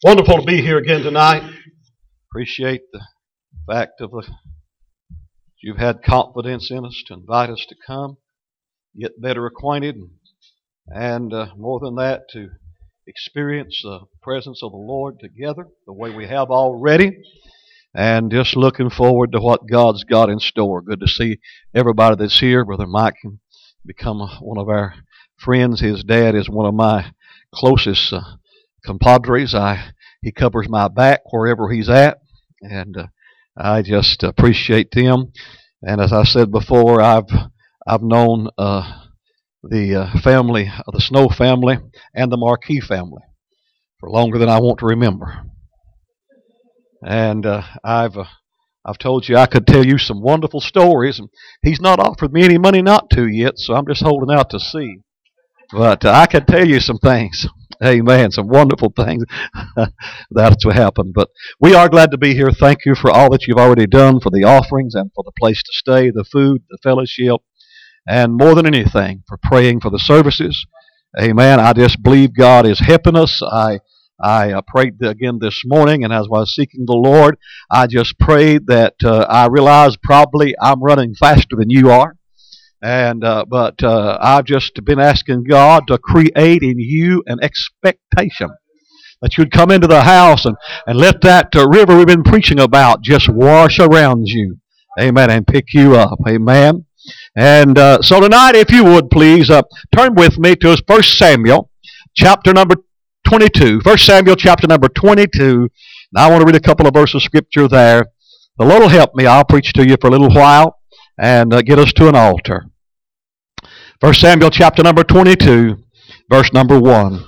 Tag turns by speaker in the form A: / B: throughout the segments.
A: Wonderful to be here again tonight. Appreciate the fact of you've had confidence in us to invite us to come, get better acquainted, and more than that, to experience the presence of the Lord together the way we have already, and just looking forward to what God's got in store. Good to see everybody that's here. Brother Mike can become one of our friends. His dad is one of my closest compadres. He covers my back wherever he's at, and I just appreciate them. And as I said before, I've known the family, the Snow family, and the Marquis family for longer than I want to remember. And I've told you I could tell you some wonderful stories, and he's not offered me any money not to yet, so I'm just holding out to see. But I could tell you some things. Amen. Some wonderful things that's what happened. But we are glad to be here. Thank you for all that you've already done, for the offerings and for the place to stay, the food, the fellowship, and more than anything, for praying for the services. Amen. I just believe God is helping us. I prayed again this morning, and as I was seeking the Lord, I just prayed that I realized probably I'm running faster than you are. But I've just been asking God to create in you an expectation that you'd come into the house and let that river we've been preaching about just wash around you. Amen. And pick you up. Amen. And so tonight, if you would please, turn with me to 1 Samuel chapter number 22. 1 Samuel chapter number 22. Now I want to read a couple of verses of scripture there. The Lord will help me. I'll preach to you for a little while and get us to an altar. 1 Samuel chapter number 22, verse number 1.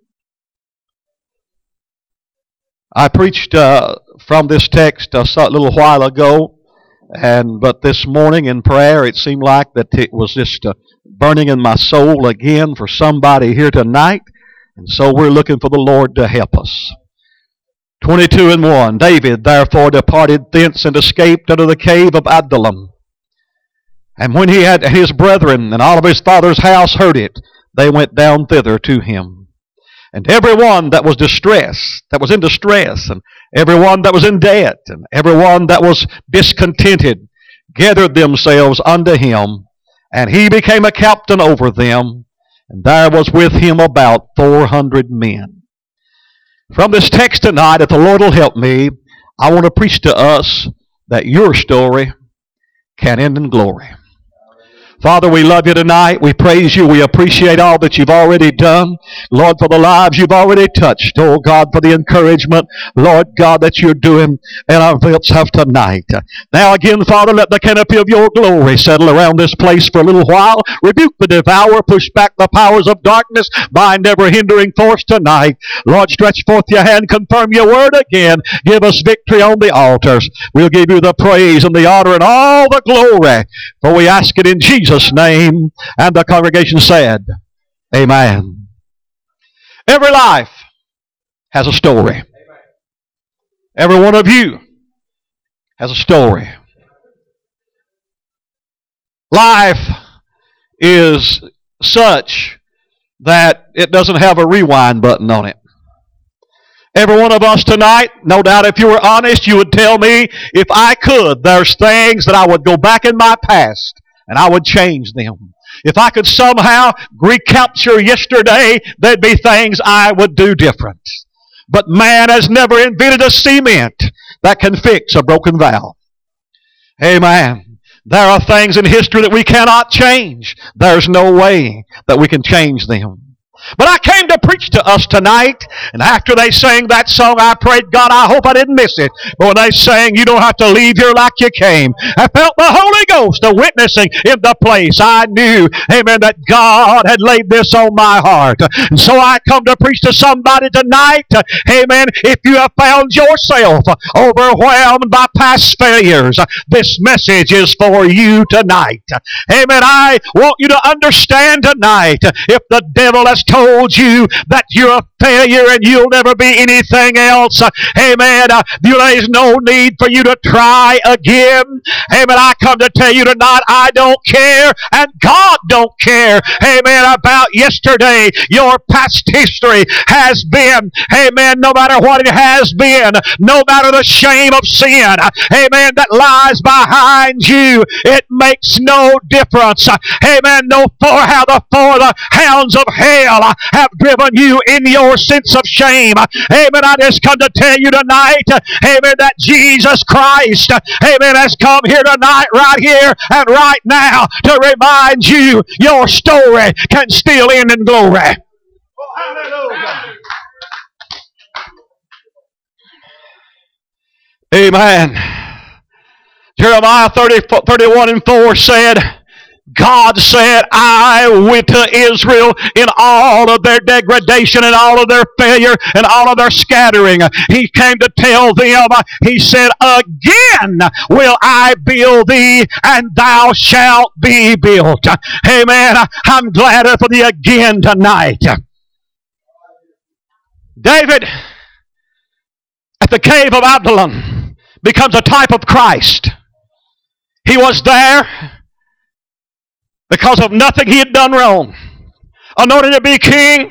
A: I preached from this text a little while ago, but this morning in prayer it seemed like that it was just burning in my soul again for somebody here tonight, and so we're looking for the Lord to help us. 22 and 1. David therefore departed thence and escaped unto the cave of Adullam. And when he had his brethren and all of his father's house heard it, they went down thither to him. And every one that was in distress, and every one that was in debt, and every one that was discontented, gathered themselves unto him, and he became a captain over them, and there was with him about 400 men. From this text tonight, if the Lord will help me, I want to preach to us that your story can end in glory. Father, we love you tonight. We praise you. We appreciate all that you've already done. Lord, for the lives you've already touched. Oh, God, for the encouragement, Lord God, that you're doing in our midst of tonight. Now again, Father, let the canopy of your glory settle around this place for a little while. Rebuke the devourer. Push back the powers of darkness. Bind every hindering force tonight. Lord, stretch forth your hand. Confirm your word again. Give us victory on the altars. We'll give you the praise and the honor and all the glory. For we ask it in Jesus' name. And the congregation said, Amen. Every life has a story. Every one of you has a story. Life is such that it doesn't have a rewind button on it. Every one of us tonight, no doubt if you were honest, you would tell me, if I could, there's things that I would go back in my past and I would change them. If I could somehow recapture yesterday, there'd be things I would do different. But man has never invented a cement that can fix a broken valve. Amen. There are things in history that we cannot change. There's no way that we can change them. But I came to preach to us tonight, and after they sang that song, I prayed, God, I hope I didn't miss it. But when they sang, you don't have to leave here like you came, I felt the Holy Ghost witnessing in the place. I knew, amen, that God had laid this on my heart. And so I come to preach to somebody tonight, amen, if you have found yourself overwhelmed by past failures, this message is for you tonight. Amen. I want you to understand tonight, if the devil has told you that you're a failure and you'll never be anything else, amen, there's no need for you to try again. Amen. I come to tell you tonight, I don't care and God don't care, amen, about yesterday. Your past history has been, amen, no matter what it has been, no matter the shame of sin, amen, that lies behind you, it makes no difference. Amen. No for how the hounds of hell have driven you in your sense of shame. Amen. I just come to tell you tonight, amen, that Jesus Christ, amen, has come here tonight, right here and right now, to remind you your story can still end in glory. Hallelujah. Amen. Jeremiah 31:4 said, God said, I went to Israel in all of their degradation and all of their failure and all of their scattering. He came to tell them, he said, again will I build thee and thou shalt be built. Amen. I'm glad for the again tonight. David at the cave of Adullam becomes a type of Christ. He was there because of nothing he had done wrong. Anointed to be king,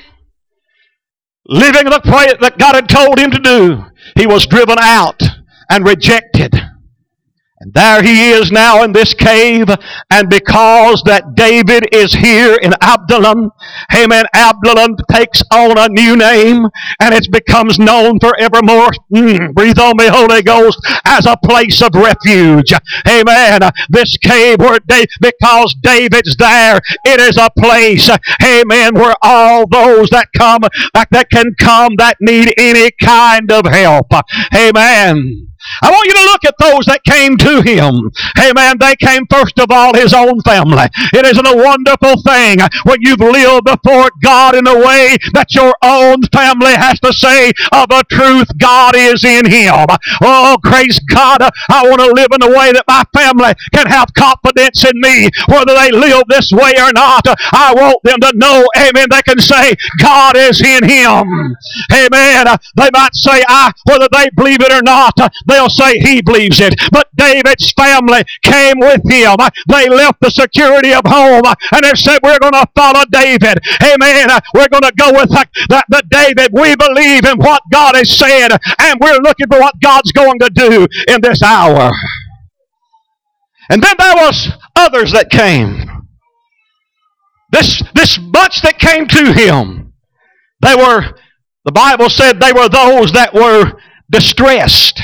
A: living the way that God had told him to do. He was driven out and rejected. And there he is now in this cave, and because that David is here in Adullam, amen, Adullam takes on a new name, and it becomes known forevermore, breathe on me, Holy Ghost, as a place of refuge. Amen. This cave, because David's there, it is a place, amen, where all those that can come that need any kind of help. Amen. I want you to look at those that came to him. Amen. They came first of all his own family. It isn't a wonderful thing when you've lived before God in a way that your own family has to say of a truth, God is in him. Oh, praise God. I want to live in a way that my family can have confidence in me, whether they live this way or not. I want them to know, amen, they can say, God is in him. Amen. They might say, whether they believe it or not, they'll say he believes it. But David's family came with him. They left the security of home and they said, we're going to follow David. Amen. We're going to go with the David. We believe in what God has said, and we're looking for what God's going to do in this hour. And then there was others that came. This bunch that came to him, the Bible said they were those that were distressed.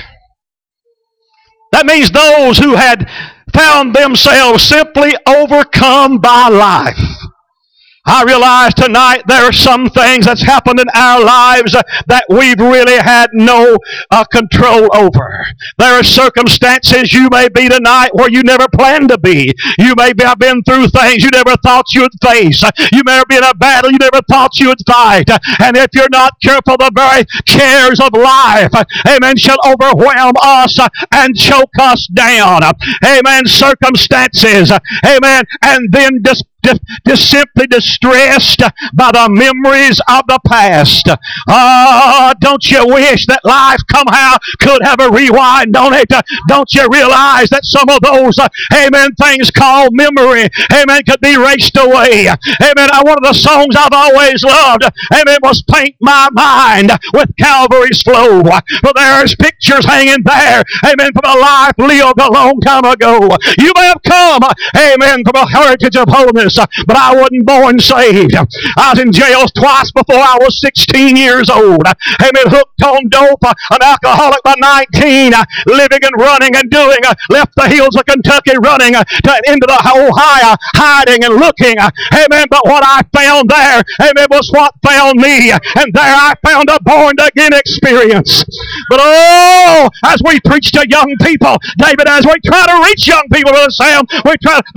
A: That means those who had found themselves simply overcome by life. I realize tonight there are some things that's happened in our lives that we've really had no control over. There are circumstances you may be tonight where you never planned to be. You may have been through things you never thought you would face. You may have been in a battle you never thought you would fight. And if you're not careful, the very cares of life, amen, shall overwhelm us and choke us down. Amen. Circumstances, amen, and then just simply distressed by the memories of the past. Don't you wish that life somehow could have a rewind on it? Don't you realize that some of those, amen, things called memory, amen, could be erased away? Amen. One of the songs I've always loved, amen, was Paint My Mind with Calvary's Flow. For there's pictures hanging there, amen, from a life lived a long time ago. You may have come, amen, from a heritage of holiness, but I wasn't born saved. I was in jail twice before I was 16 years old. Amen. Hooked on dope, an alcoholic by 19, living and running and doing. Left the hills of Kentucky running into the Ohio, hiding and looking. Amen. But what I found there, amen, was what found me. And there I found a born-again experience. But as we preach to young people, David, as we try to reach young people, Brother Sam, we're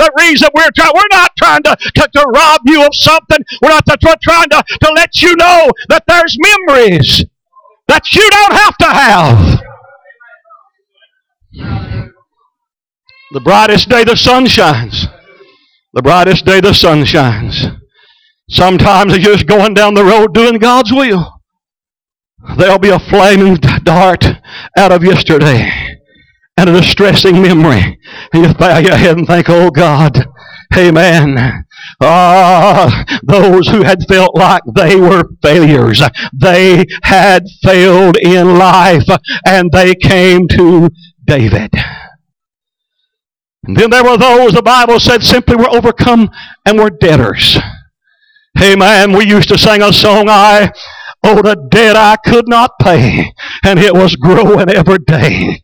A: not trying to rob you of something. We're not trying to let you know that there's memories that you don't have to have. The brightest day the sun shines. The brightest day the sun shines. Sometimes as you're just going down the road doing God's will, there'll be a flaming dart out of yesterday and a distressing memory. And you bow your head and think, oh God, amen. Those who had felt like they were failures, they had failed in life, and they came to David. And then there were those, the Bible said, simply were overcome and were debtors. Amen. We used to sing a song, I owed a debt I could not pay, and it was growing every day.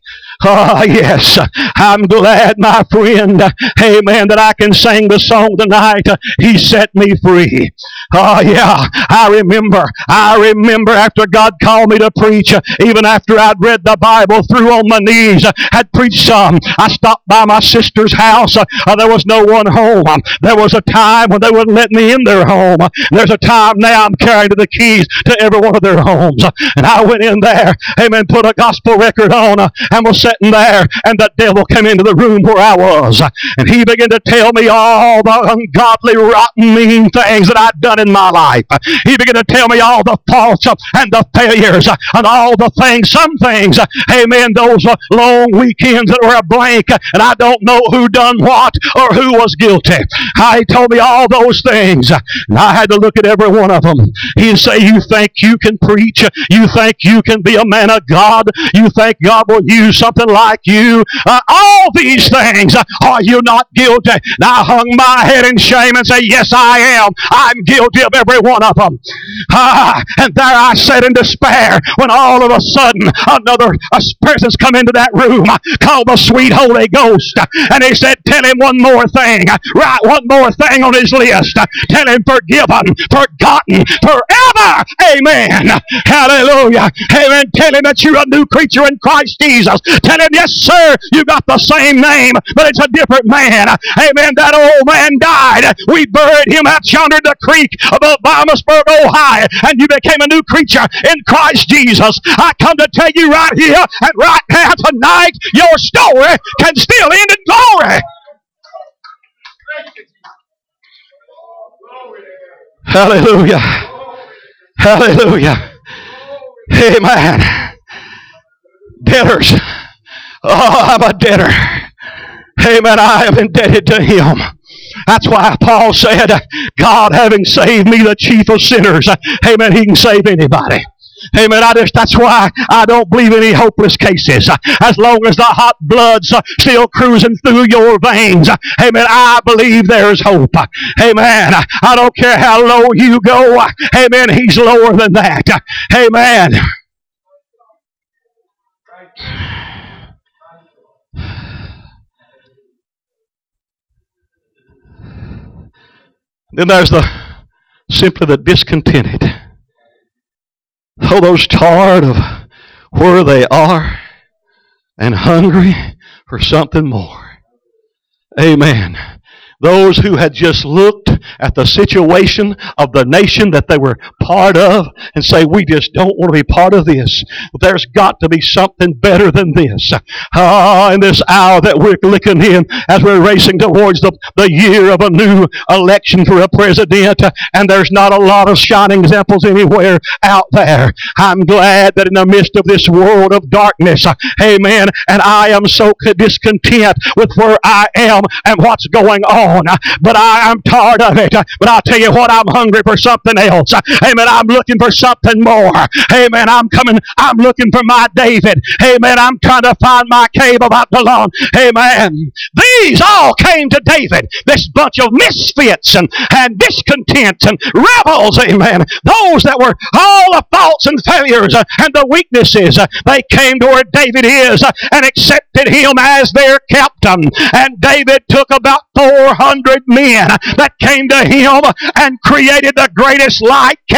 A: Yes, I'm glad, my friend, amen, that I can sing the song tonight, He set me free. Yeah, I remember after God called me to preach, even after I'd read the Bible through on my knees, had preached some, I stopped by my sister's house. There was no one home. There was a time when they wouldn't let me in their home. There's a time now I'm carrying the keys to every one of their homes. And I went in there, amen, put a gospel record on, and was sitting there, and the devil came into the room where I was, and he began to tell me all the ungodly, rotten, mean things that I'd done in my life. He began to tell me all the faults and the failures and all the things, some things, amen, those long weekends that were a blank, and I don't know who done what or who was guilty. He told me all those things, and I had to look at every one of them. He'd say, you think you can preach? You think you can be a man of God? You think God will use something like you? All these things, are you not guilty? And I hung my head in shame and said, yes, I am. I'm guilty of every one of them. And there I sat in despair when all of a sudden another person's come into that room called the sweet Holy Ghost, and he said, tell him one more thing. Write one more thing on his list. Tell him forgiven, forgotten, forever. Amen. Hallelujah. Amen. Tell him that you're a new creature in Christ Jesus. Tell him, yes, sir, you got the same name, but it's a different man. Amen. That old man died. We buried him out yonder in the creek above Balmusburg, Ohio, and you became a new creature in Christ Jesus. I come to tell you right here and right now tonight, your story can still end in glory. Hallelujah. Hallelujah. Amen. Debtors. Oh, I'm a debtor. Amen. I am indebted to Him. That's why Paul said, God having saved me, the chief of sinners, amen, He can save anybody. Amen. That's why I don't believe any hopeless cases. As long as the hot blood's still cruising through your veins, amen, I believe there's hope. Amen. I don't care how low you go. Amen. He's lower than that. Amen. Then there's simply the discontented. Oh, those tired of where they are and hungry for something more. Amen. Those who had just looked at the situation of the nation that they were part of and say, we just don't want to be part of this. There's got to be something better than this. In this hour that we're looking in as we're racing towards the year of a new election for a president, and there's not a lot of shining examples anywhere out there. I'm glad that in the midst of this world of darkness, amen, and I am so discontent with where I am and what's going on. But I am tired of it. But I'll tell you what, I'm hungry for something else. Amen. I'm looking for something more. Amen. I'm looking for my David. Amen. I'm trying to find my cave of Adullam. Amen. These all came to David. This bunch of misfits and discontents and rebels. Amen. Those that were all the faults and failures and the weaknesses. They came to where David is and accepted him as their captain. And David took about 400 men that came to him and created the greatest light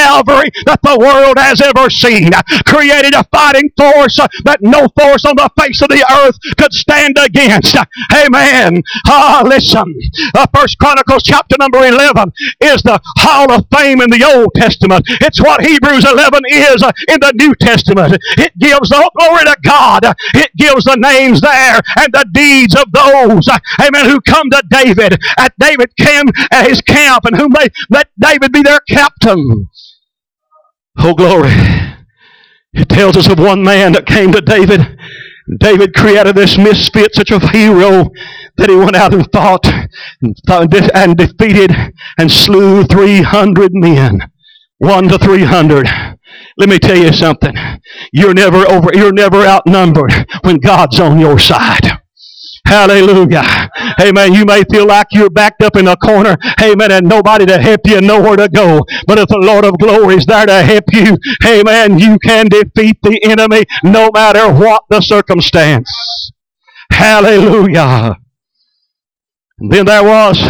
A: Calvary that the world has ever seen. Created a fighting force that no force on the face of the earth could stand against. Amen. Listen. 1 Chronicles chapter number 11 is the Hall of Fame in the Old Testament. It's what Hebrews 11 is in the New Testament. It gives the glory to God. It gives the names there and the deeds of those, amen, who come to David at David came at his camp and whom they let David be their captain. Oh, glory. It tells us of one man that came to David. David created this misfit, such a hero, that he went out and fought and defeated and slew 300 men. 1 to 300. Let me tell you something. You're never outnumbered when God's on your side. Hallelujah. Amen. You may feel like you're backed up in a corner. Amen. And nobody to help you and nowhere to go. But if the Lord of glory is there to help you, amen, you can defeat the enemy no matter what the circumstance. Hallelujah. And then there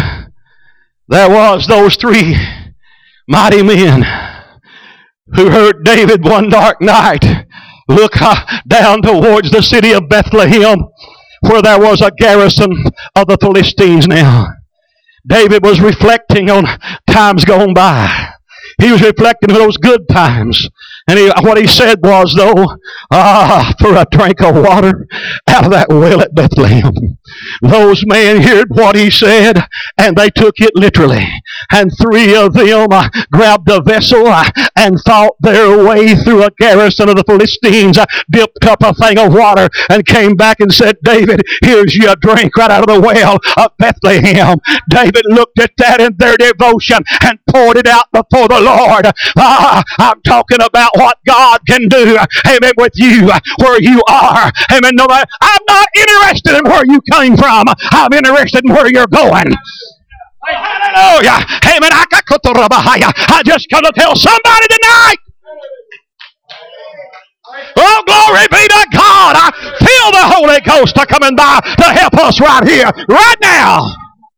A: was those 3 mighty men who heard David one dark night look down towards the city of Bethlehem, where there was a garrison of the Philistines now. David was reflecting on times gone by. He was reflecting on those good times. And what he said was, though, for a drink of water out of that well at Bethlehem. Those men heard what he said, and they took it literally. And 3 of them grabbed a vessel and fought their way through a garrison of the Philistines, dipped up a thing of water, and came back and said, David, here's your drink right out of the well of Bethlehem. David looked at that in their devotion and poured it out before the Lord. I'm talking about what God can do, amen, with you where you are. Amen. No matter, I'm not interested in where you came from. I'm interested in where you're going. Hallelujah. Amen. I just come to tell somebody tonight. Oh, glory be to God. I feel the Holy Ghost coming by to help us right here, right now.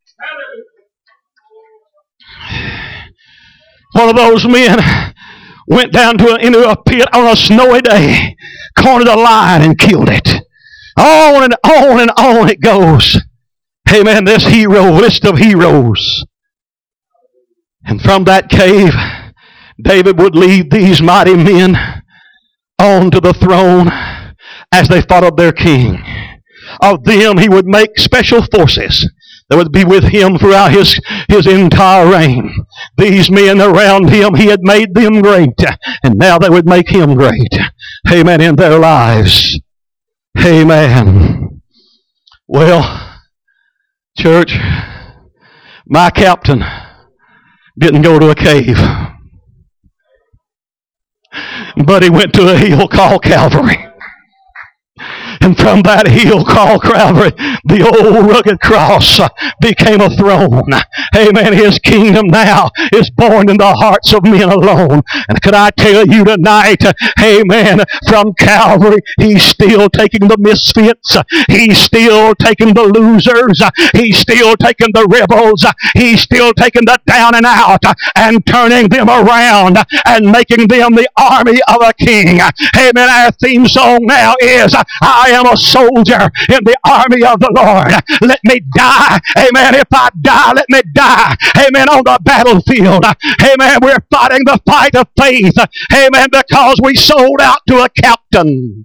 A: One of those men went down into a pit on a snowy day, cornered a lion and killed it. On and on and on it goes. Amen. This list of heroes. And from that cave, David would lead these mighty men onto the throne as they fought of their king. Of them he would make special forces that would be with him throughout his entire reign. These men around him, he had made them great, and now they would make him great. Amen, in their lives. Amen. Well, church, my captain didn't go to a cave, but he went to a hill called Calvary. And from that hill called Calvary, the old rugged cross became a throne. Amen. His kingdom now is born in the hearts of men alone. And could I tell you tonight, amen, from Calvary, he's still taking the misfits. He's still taking the losers. He's still taking the rebels. He's still taking the down and out and turning them around and making them the army of a king. Amen. Our theme song now is, I am a soldier in the army of the Lord. Let me die. Amen. If I die, let me die. Amen. On the battlefield. Amen. We're fighting the fight of faith. Amen. Because we sold out to a captain.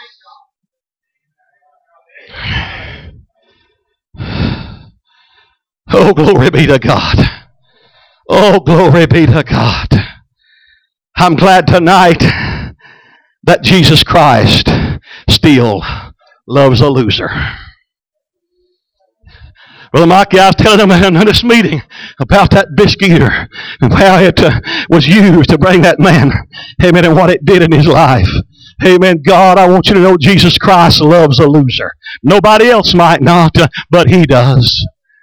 A: Oh, glory be to God. Oh, glory be to God. I'm glad tonight that Jesus Christ still loves a loser. Brother Mikey, I was telling him in this meeting about that biscuit eater and how it was used to bring that man, amen, and what it did in his life. Amen. God, I want you to know Jesus Christ loves a loser. Nobody else might not, but he does.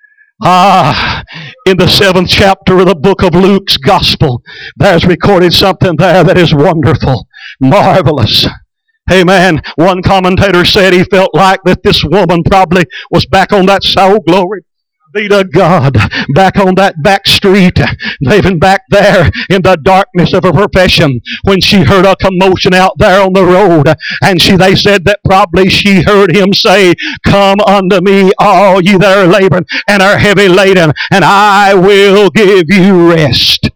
A: In the 7th chapter of the book of Luke's Gospel, there's recorded something there that is wonderful, marvelous. Amen. One commentator said he felt like that this woman probably was back on that side, oh glory, be to God, back on that back street, even back there in the darkness of her profession, when she heard a commotion out there on the road, and they said that probably she heard him say, "Come unto me, all ye that are laboring and are heavy laden, and I will give you rest."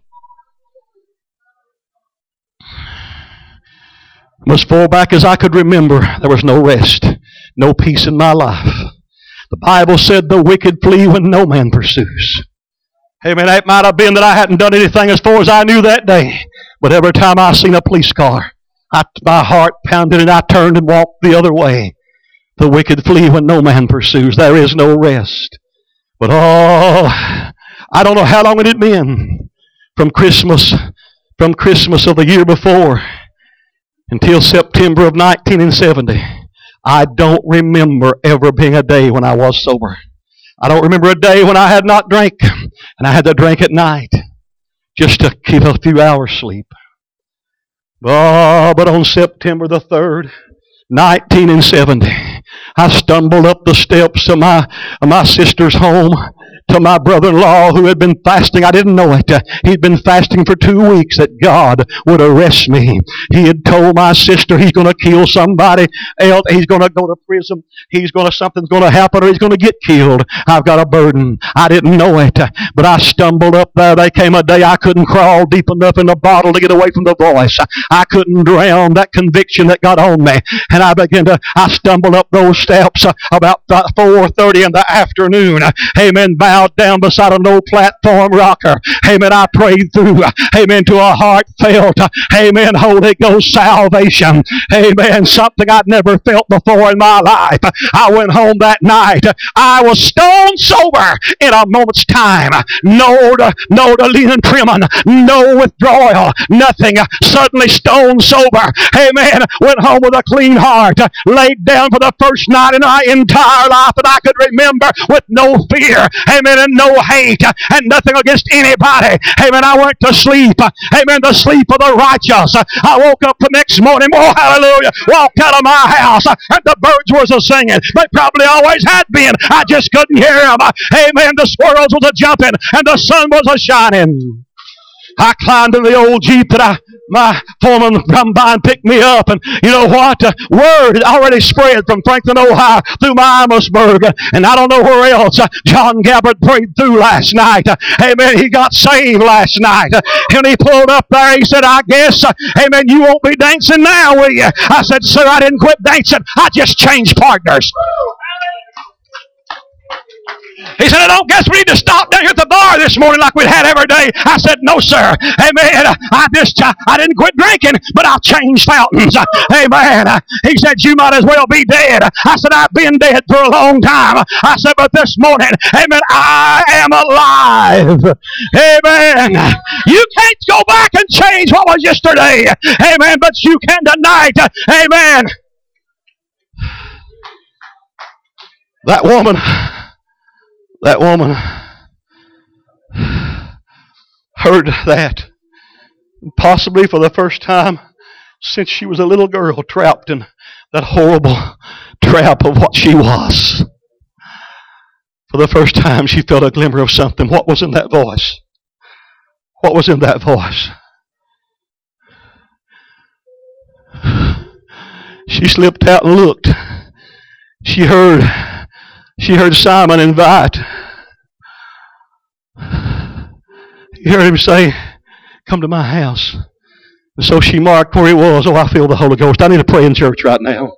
A: As far back as I could remember, there was no rest, no peace in my life. The Bible said the wicked flee when no man pursues. Amen. It might have been that I hadn't done anything as far as I knew that day. But every time I seen a police car, my heart pounded and I turned and walked the other way. The wicked flee when no man pursues. There is no rest. But I don't know how long it had been from Christmas of the year before until September of 1970. I don't remember ever being a day when I was sober. I don't remember a day when I had not drank, and I had to drink at night just to keep a few hours sleep. But on September the 3rd, 1970, I stumbled up the steps of my sister's home to my brother-in-law who had been fasting. I didn't know it. He'd been fasting for 2 weeks that God would arrest me. He had told my sister he's going to kill somebody else. He's going to go to prison. Something's going to happen or he's going to get killed. I've got a burden. I didn't know it. But I stumbled up there. There came a day I couldn't crawl deep enough in the bottle to get away from the voice. I couldn't drown that conviction that got on me. And I stumbled up those steps about 4:30 in the afternoon. Amen. Bowed down beside an old platform rocker. Amen. I prayed through. Amen. To a heartfelt. Amen. Holy Ghost salvation. Amen. Something I'd never felt before in my life. I went home that night. I was stone sober in a moment's time. No lean and trimming. No withdrawal. Nothing. Suddenly stone sober. Amen. Went home with a clean heart. Laid down for the first night in my entire life that I could remember with no fear. Amen. And no hate. And nothing against anybody. Amen. I went to sleep. Amen. The sleep of the righteous. I woke up the next morning. Oh, hallelujah. Walked out of my house. And the birds was a-singing. They probably always had been. I just couldn't hear them. Amen. The squirrels was a-jumping. And the sun was a-shining. I climbed in the old Jeep that my foreman come by and picked me up. And you know what? Word had already spread from Franklin, Ohio through my Amherstburg. And I don't know where else. John Gabbard prayed through last night. Amen. He got saved last night. And he pulled up there. He said, "I guess, amen, you won't be dancing now, will you?" I said, "Sir, I didn't quit dancing. I just changed partners." He said, "I don't guess we need to stop down here at the bar this morning like we had every day." I said, "No, sir. Amen. I didn't quit drinking, but I'll change fountains." Amen. He said, "You might as well be dead." I said, "I've been dead for a long time." I said, "But this morning, amen, I am alive." Amen. You can't go back and change what was yesterday. Amen. But you can tonight. Amen. That woman heard that, possibly for the first time since she was a little girl, trapped in that horrible trap of what she was. For the first time, she felt a glimmer of something. What was in that voice? What was in that voice? She slipped out and looked. She heard Simon invite. He heard him say, "Come to my house." And so she marked where he was. Oh, I feel the Holy Ghost. I need to pray in church right now.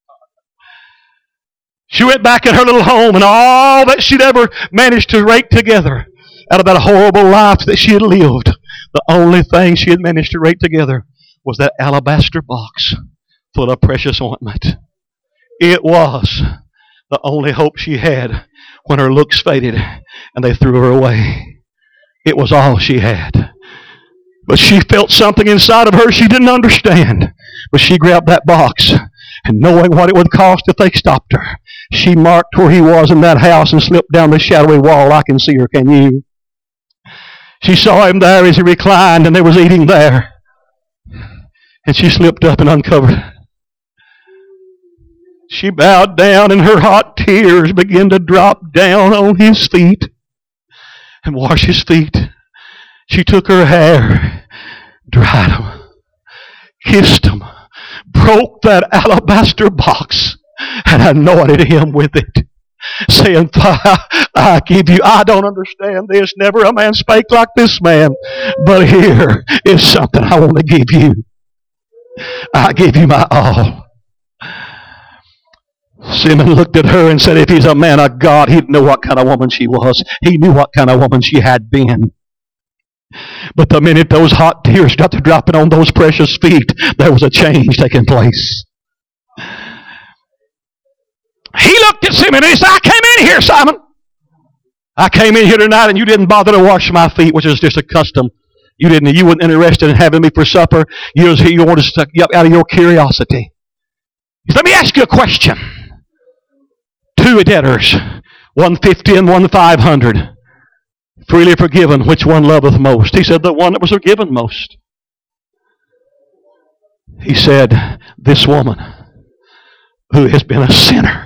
A: She went back in her little home, and all that she'd ever managed to rake together out of that horrible life that she had lived, the only thing she had managed to rake together was that alabaster box full of precious ointment. It was the only hope she had when her looks faded and they threw her away. It was all she had. But she felt something inside of her she didn't understand. But she grabbed that box, and knowing what it would cost if they stopped her, she marked where he was in that house and slipped down the shadowy wall. I can see her, can you? She saw him there as he reclined, and there was eating there. And she slipped up and uncovered. She bowed down and her hot tears began to drop down on his feet and wash his feet. She took her hair, dried them, kissed him, broke that alabaster box, and anointed him with it, saying, I give you, I don't understand this. Never a man spake like this man. But here is something I want to give you. I give you my all. Simeon looked at her and said, if he's a man of God, he'd know what kind of woman she was. He knew what kind of woman she had been. But the minute those hot tears got to dropping on those precious feet, there was a change taking place. He looked at Simeon and he said, I came in here, Simon. I came in here tonight and you didn't bother to wash my feet, which is just a custom. You weren't interested in having me for supper. You wanted to get out of your curiosity. He said, let me ask you a question. 2 debtors, one 50 and one 500. Freely forgiven, which one loveth most? He said, the one that was forgiven most. He said, this woman who has been a sinner.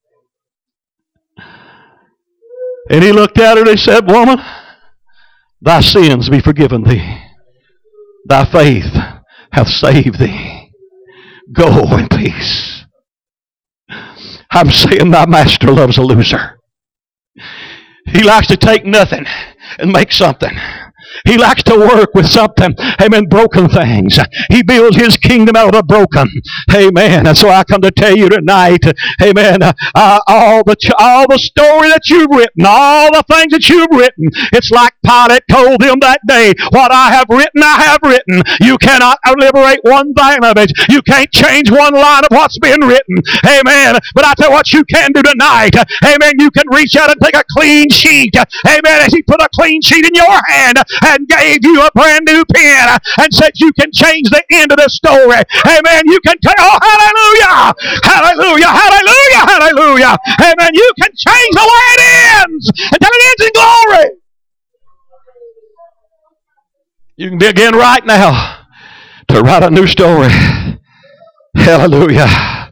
A: And he looked at her and he said, woman, thy sins be forgiven thee. Thy faith hath saved thee. Go in peace. I'm saying thy master loves a loser. He likes to take nothing and make something. He likes to work with something, amen, broken things. He builds his kingdom out of the broken. Amen. And so I come to tell you tonight, amen, all the story that you've written, all the things that you've written, it's like Pilate told them that day, what I have written, I have written. You cannot liberate one thing of it. You can't change one line of what's been written. Amen. But I tell you what you can do tonight. Amen. You can reach out and take a clean sheet. Amen. As he put a clean sheet in your hand and gave you a brand new pen and said you can change the end of the story. Amen. You can tell, oh, hallelujah, hallelujah, hallelujah, hallelujah. Amen. You can change the way it ends until it ends in glory. You can begin right now to write a new story. Hallelujah.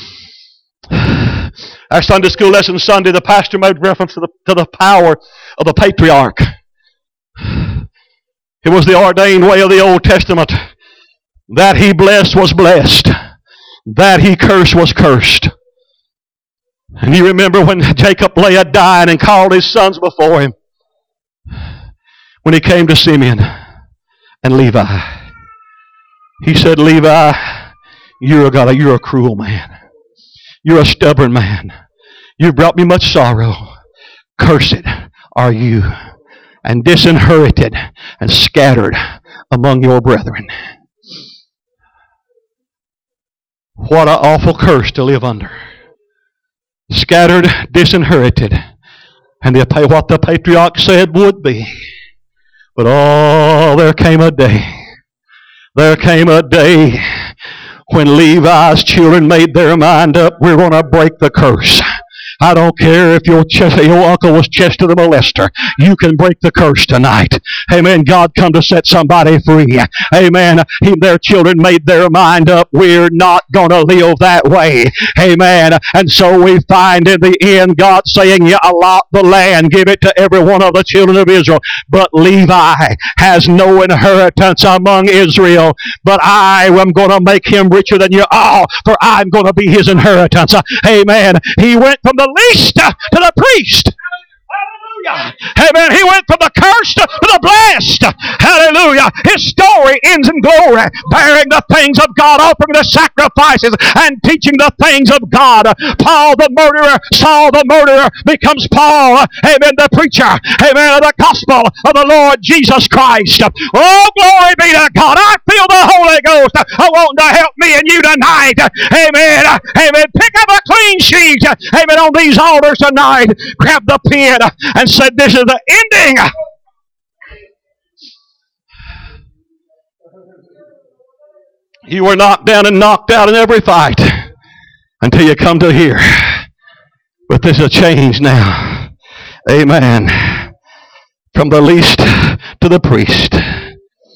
A: Our Sunday school lesson Sunday, the pastor made reference to the power of the patriarch. It was the ordained way of the Old Testament. That he blessed was blessed. That he cursed was cursed. And you remember when Jacob lay a dying and called his sons before him. When he came to Simeon and Levi. He said, Levi, you're a cruel man. You're a stubborn man. You've brought me much sorrow. Cursed are you, and disinherited and scattered among your brethren. What an awful curse to live under. Scattered, disinherited. And what the patriarch said would be. But oh, there came a day when Levi's children made their mind up, we're going to break the curse. I don't care if your uncle was Chester the molester. You can break the curse tonight. Amen. God come to set somebody free. Amen. Their children made their mind up. We're not going to live that way. Amen. And so we find in the end God saying, you allot the land. Give it to every one of the children of Israel. But Levi has no inheritance among Israel. But I am going to make him richer than you all. For I'm going to be his inheritance. Amen. He went from the least to the priest. Hallelujah. Amen. He went from the cursed to the blessed. Hallelujah. His story ends in glory, bearing the things of God, offering the sacrifices, and teaching the things of God. Paul the murderer, Saul the murderer, becomes Paul, amen, the preacher, amen, of the gospel of the Lord Jesus Christ. Oh, glory be to God. I feel the Holy Ghost wanting to help me and you tonight. Amen. Amen. Pick up a clean sheet, amen, on these altars tonight. Grab the pen and said, this is the ending. You were knocked down and knocked out in every fight until you come to here. But there's a change now. Amen. From the least to the priest.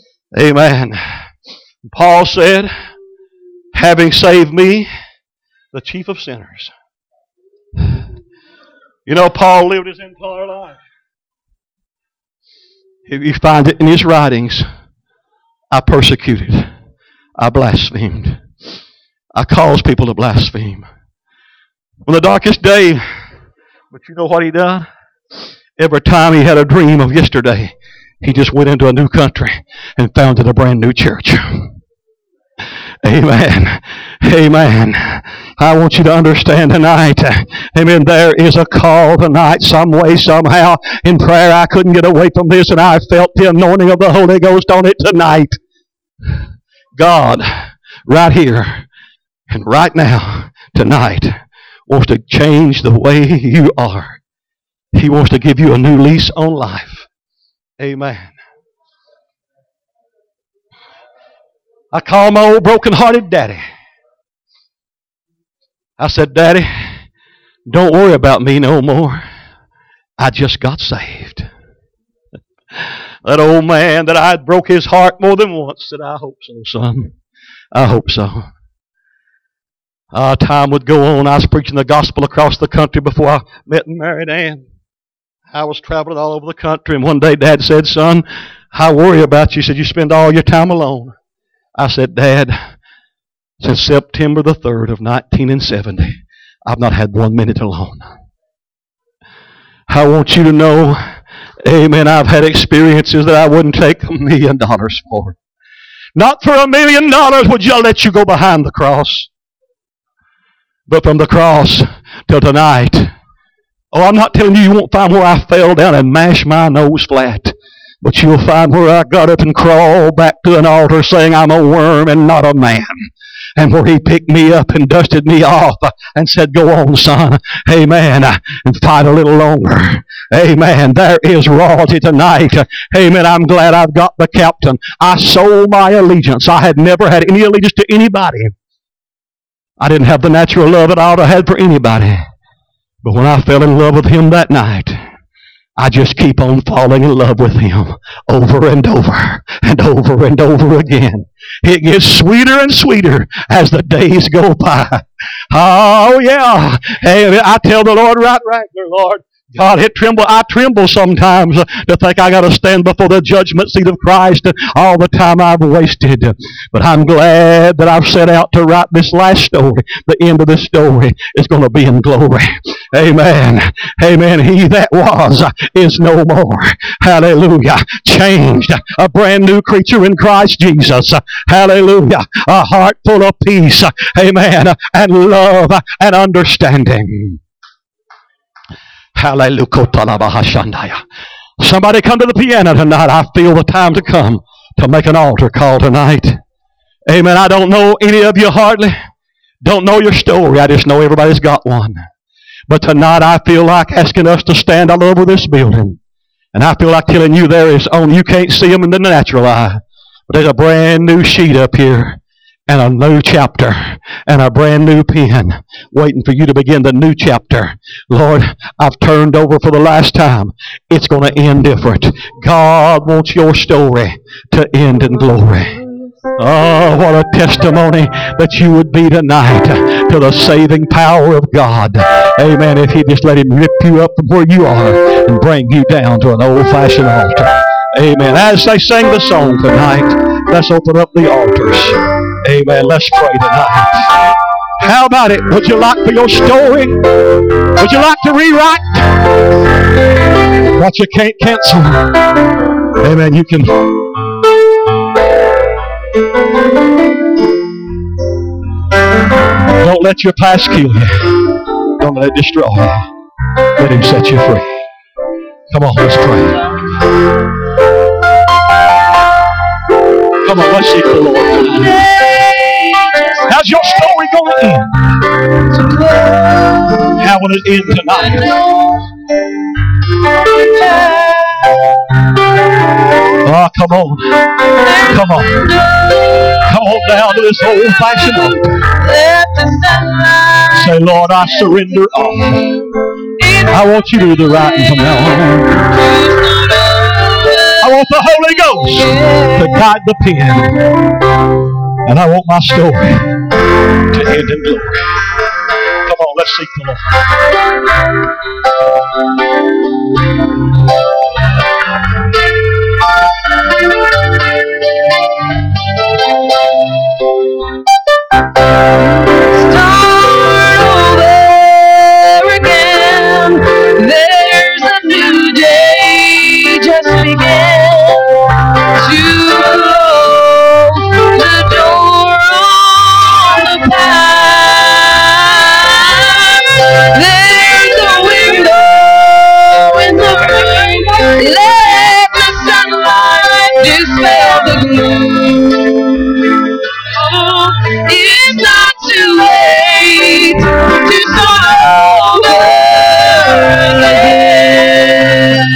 A: Amen. Paul said, having saved me the chief of sinners. You know, Paul lived his entire life. You find it in his writings. I persecuted. I blasphemed. I caused people to blaspheme. On the darkest day, but you know what he done? Every time he had a dream of yesterday, he just went into a new country and founded a brand new church. Amen. Amen. I want you to understand tonight. Amen. There is a call tonight, some way, somehow. In prayer, I couldn't get away from this, and I felt the anointing of the Holy Ghost on it tonight. God, right here and right now, tonight, wants to change the way you are. He wants to give you a new lease on life. Amen. I called my old broken-hearted daddy. I said, Daddy, don't worry about me no more. I just got saved. That old man that I had broke his heart more than once said, I hope so, son. I hope so. Time would go on. I was preaching the gospel across the country before I met and married Ann. I was traveling all over the country, and one day Dad said, son, I worry about you. He said, you spend all your time alone. I said, Dad, since September the 3rd of 1970, I've not had 1 minute alone. I want you to know, amen, I've had experiences that I wouldn't take $1 million for. Not for $1 million would you let you go behind the cross. But from the cross till tonight, oh, I'm not telling you you won't find where I fell down and mashed my nose flat. But you'll find where I got up and crawled back to an altar saying I'm a worm and not a man. And where he picked me up and dusted me off and said, go on, son. Amen. And fight a little longer. Amen. There is royalty tonight. Amen. I'm glad I've got the captain. I sold my allegiance. I had never had any allegiance to anybody. I didn't have the natural love that I ought to have had for anybody. But when I fell in love with him that night, I just keep on falling in love with him over and over and over and over again. It gets sweeter and sweeter as the days go by. Oh, yeah. Hey, I tell the Lord right there, Lord, God, I tremble sometimes to think I got to stand before the judgment seat of Christ all the time I've wasted. But I'm glad that I've set out to write this last story. The end of this story is going to be in glory. Amen. Amen. He that was is no more. Hallelujah. Changed. A brand new creature in Christ Jesus. Hallelujah. A heart full of peace. Amen. And love and understanding. Hallelujah. Somebody come to the piano tonight. I feel the time to come to make an altar call tonight. Amen. I don't know any of you hardly. Don't know your story. I just know everybody's got one. But tonight I feel like asking us to stand all over this building. And I feel like telling you there is only, you can't see them in the natural eye. But there's a brand new sheet up here. And a new chapter, and a brand new pen, waiting for you to begin the new chapter. Lord, I've turned over for the last time. It's going to end different. God wants your story to end in glory. Oh, what a testimony that you would be tonight to the saving power of God. Amen. If He just let Him lift you up from where you are and bring you down to an old-fashioned altar. Amen. As they sing the song tonight, let's open up the altars. Amen. Let's pray tonight. How about it? Would you like for your story? Would you like to rewrite what you can't cancel? Amen. You can. Don't let your past kill you. Don't let it destroy you. Let Him set you free. Come on, let's pray. Come on, let's seek the Lord tonight. How's your story going to end? How will it end tonight? Oh, come on. Come on. Come on down to this old-fashioned altar. Say, Lord, I surrender all. I want you to do the writing from now on. I want the Holy Ghost to guide the pen. And I want my story to end in glory. Let's seek the Lord.